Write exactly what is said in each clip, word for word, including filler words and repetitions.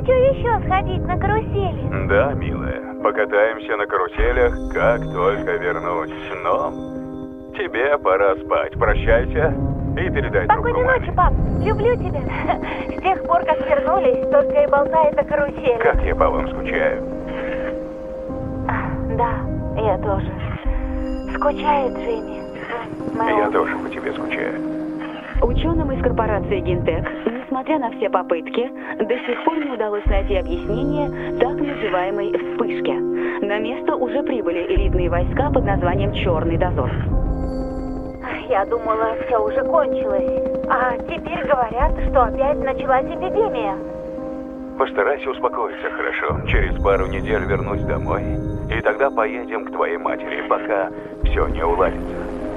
Хочу еще сходить на карусели. Да, милая, покатаемся на каруселях, как только вернусь. Но тебе пора спать. Прощайся и передай трубку Спокойной маме. ночи, пап. Люблю тебя. С тех пор, как вернулись, только и болтает о карусели. Как я по вам скучаю. Да, я тоже. Скучает Джимми. Мэллоу. Я тоже по тебе скучаю. Ученым из корпорации Гинтек, несмотря на все попытки, до сих пор не удалось найти объяснение так называемой вспышке. На место уже прибыли элитные войска под названием «Черный дозор». Я думала, все уже кончилось. А теперь говорят, что опять началась эпидемия. Постарайся успокоиться, хорошо? Через пару недель вернусь домой. И тогда поедем к твоей матери, пока все не уладится.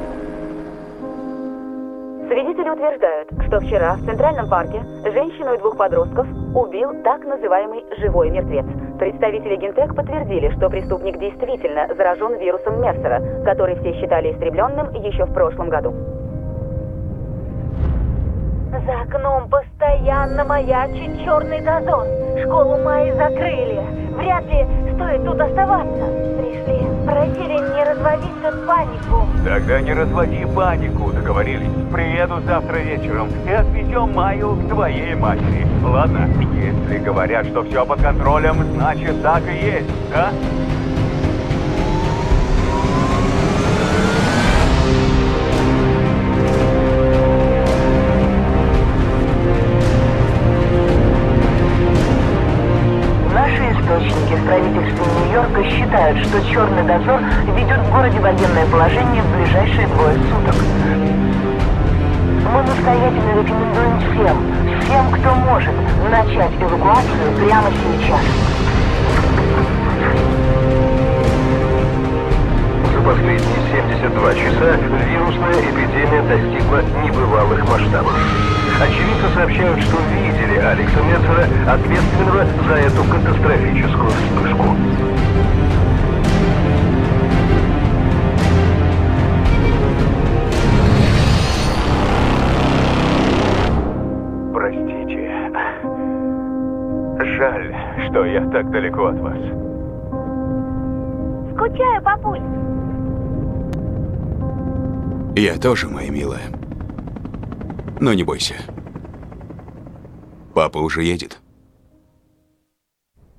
Свидетели утверждают, что вчера в Центральном парке женщину и двух подростков убил так называемый «живой мертвец». Представители Гинтек подтвердили, что преступник действительно заражен вирусом Мерсера, который все считали истребленным еще в прошлом году. За окном постоянно маячит черный дозор. Школу Майи закрыли. Вряд ли стоит тут оставаться. Пришли, просили не разводить тут панику. Тогда не разводи панику, договорились. Приеду завтра вечером и отвезем Майю к твоей матери. Ладно? Если говорят, что все под контролем, значит так и есть, да? Наши источники в правительстве Нью-Йорка считают, что черный дозор ведет в городе военное положение в ближайшие двое суток. Мы настоятельно рекомендуем всем, всем, кто может, начать эвакуацию прямо сейчас. За последние семьдесят два часа вирусная эпидемия достигла небывалых масштабов. Очевидцы сообщают, что видели Алекса Мерсера, ответственного за эту катастрофическую вспышку. Простите. Жаль, что я так далеко от вас. Скучаю, папуль. Я тоже, моя милая. Но не бойся. Папа уже едет.